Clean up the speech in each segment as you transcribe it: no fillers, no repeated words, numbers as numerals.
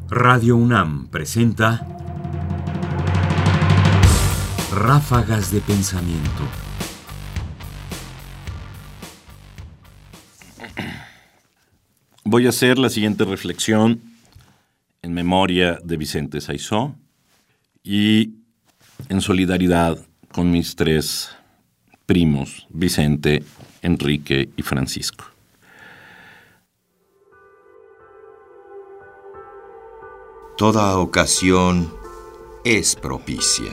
Radio UNAM presenta Ráfagas de Pensamiento. Voy a hacer la siguiente reflexión en memoria de Vicente Saizó y en solidaridad con mis tres primos, Vicente, Enrique y Francisco. Toda ocasión es propicia.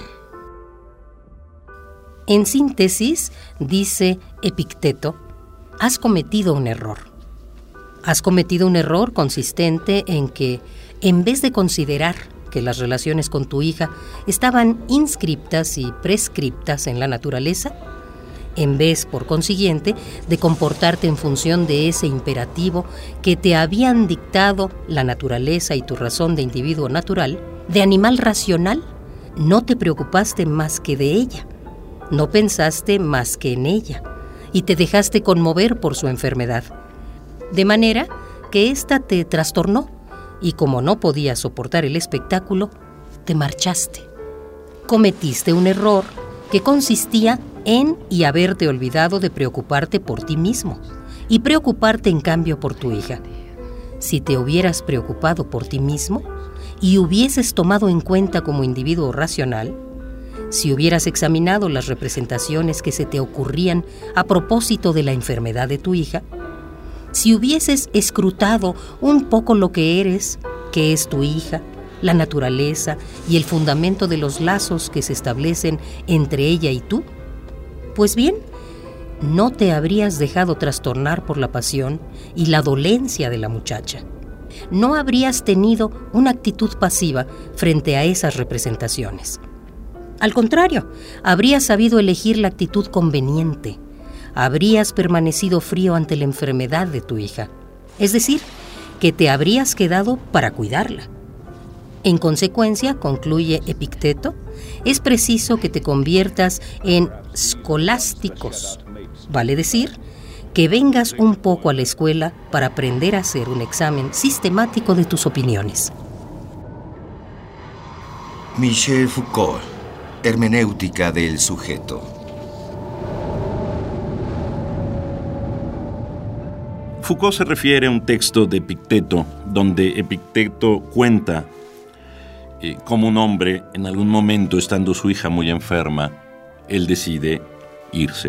En síntesis, dice Epicteto, has cometido un error. Has cometido un error consistente en que, en vez de considerar que las relaciones con tu hija estaban inscriptas y prescriptas en la naturaleza, en vez, por consiguiente, de comportarte en función de ese imperativo que te habían dictado la naturaleza y tu razón de individuo natural, de animal racional, no te preocupaste más que de ella, no pensaste más que en ella, y te dejaste conmover por su enfermedad. De manera que ésta te trastornó, y como no podías soportar el espectáculo, te marchaste. Cometiste un error que consistía en y haberte olvidado de preocuparte por ti mismo y preocuparte en cambio por tu hija. Si te hubieras preocupado por ti mismo y hubieses tomado en cuenta como individuo racional, si hubieras examinado las representaciones que se te ocurrían a propósito de la enfermedad de tu hija, si hubieses escrutado un poco lo que eres, que es tu hija, la naturaleza y el fundamento de los lazos que se establecen entre ella y tú, pues bien, no te habrías dejado trastornar por la pasión y la dolencia de la muchacha. No habrías tenido una actitud pasiva frente a esas representaciones. Al contrario, habrías sabido elegir la actitud conveniente. Habrías permanecido frío ante la enfermedad de tu hija. Es decir, que te habrías quedado para cuidarla. En consecuencia, concluye Epicteto, es preciso que te conviertas en escolásticos, vale decir, que vengas un poco a la escuela para aprender a hacer un examen sistemático de tus opiniones. Michel Foucault, Hermenéutica del sujeto. Foucault se refiere a un texto de Epicteto, donde Epicteto cuenta como un hombre, en algún momento, estando su hija muy enferma, él decide irse.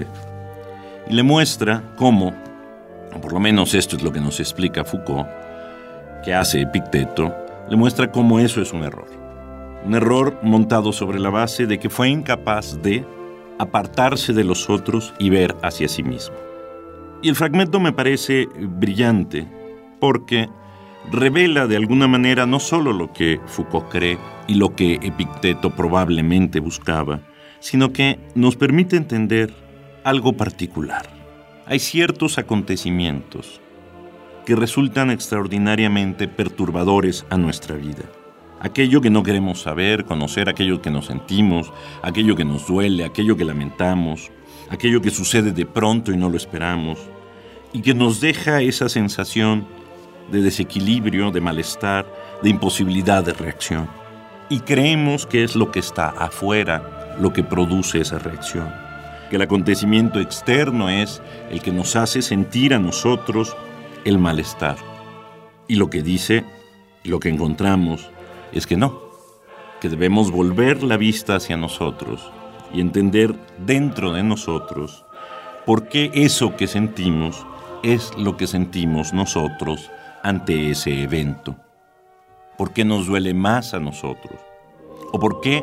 Y le muestra cómo, o por lo menos esto es lo que nos explica Foucault, que hace Epicteto, le muestra cómo eso es un error. Un error montado sobre la base de que fue incapaz de apartarse de los otros y ver hacia sí mismo. Y el fragmento me parece brillante porque revela de alguna manera no solo lo que Foucault cree y lo que Epicteto probablemente buscaba, sino que nos permite entender algo particular. Hay ciertos acontecimientos que resultan extraordinariamente perturbadores a nuestra vida. Aquello que no queremos saber, conocer, aquello que nos sentimos, aquello que nos duele, aquello que lamentamos, aquello que sucede de pronto y no lo esperamos, y que nos deja esa sensación de desequilibrio, de malestar, de imposibilidad de reacción. Y creemos que es lo que está afuera lo que produce esa reacción. Que el acontecimiento externo es el que nos hace sentir a nosotros el malestar. Y lo que dice, lo que encontramos, es que no, que debemos volver la vista hacia nosotros y entender dentro de nosotros por qué eso que sentimos es lo que sentimos nosotros ante ese evento. ¿Por qué nos duele más a nosotros? ¿O por qué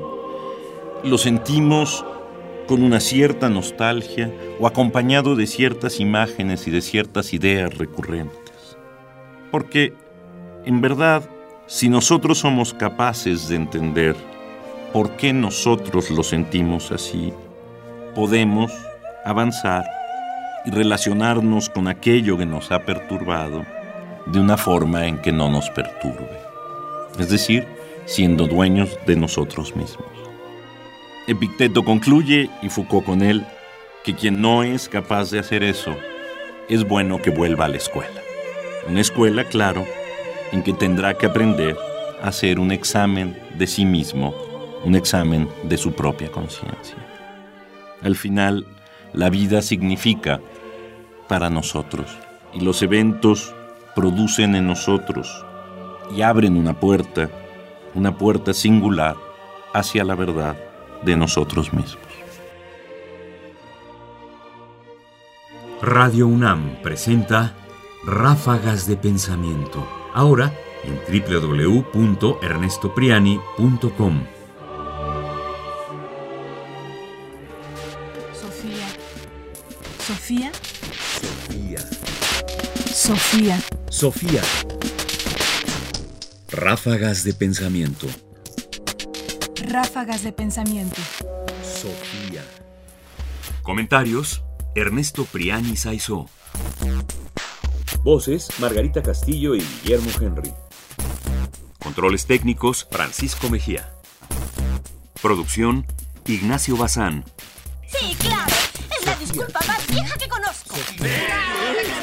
lo sentimos con una cierta nostalgia o acompañado de ciertas imágenes y de ciertas ideas recurrentes? Porque, en verdad, si nosotros somos capaces de entender por qué nosotros lo sentimos así, podemos avanzar y relacionarnos con aquello que nos ha perturbado de una forma en que no nos perturbe. Es decir, siendo dueños de nosotros mismos. Epicteto concluye, y Foucault con él, que quien no es capaz de hacer eso, es bueno que vuelva a la escuela. Una escuela, claro, en que tendrá que aprender hacer un examen de sí mismo, un examen de su propia conciencia. Al final, la vida significa para nosotros, y los eventos producen en nosotros y abren una puerta singular hacia la verdad de nosotros mismos. Radio UNAM presenta Ráfagas de Pensamiento, ahora en www.ernestopriani.com. Sofía. Sofía. Sofía. Sofía. Sofía. Ráfagas de Pensamiento. Ráfagas de pensamiento. Sofía. Comentarios: Ernesto Priani Saizó. Voces: Margarita Castillo y Guillermo Henry. Controles técnicos: Francisco Mejía. Producción: Ignacio Bazán. Sí, claro. Es la disculpa más vieja que conozco.